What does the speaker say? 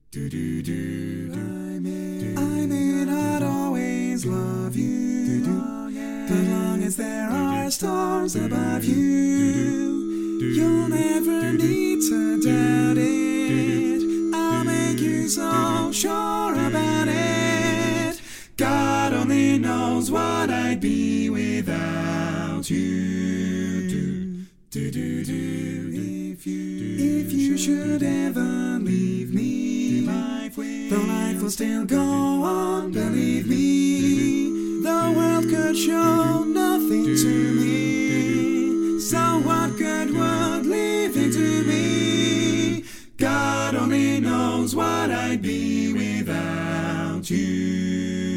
I may not always love you, but long as there are stars above you, you'll never need to doubt it. I'll make you so sure about it. God only knows what I'd be without you. If you should ever leave me, though life will still go on, believe me, the world could show nothing to me. So what good would living to me? God only knows what I'd be without you.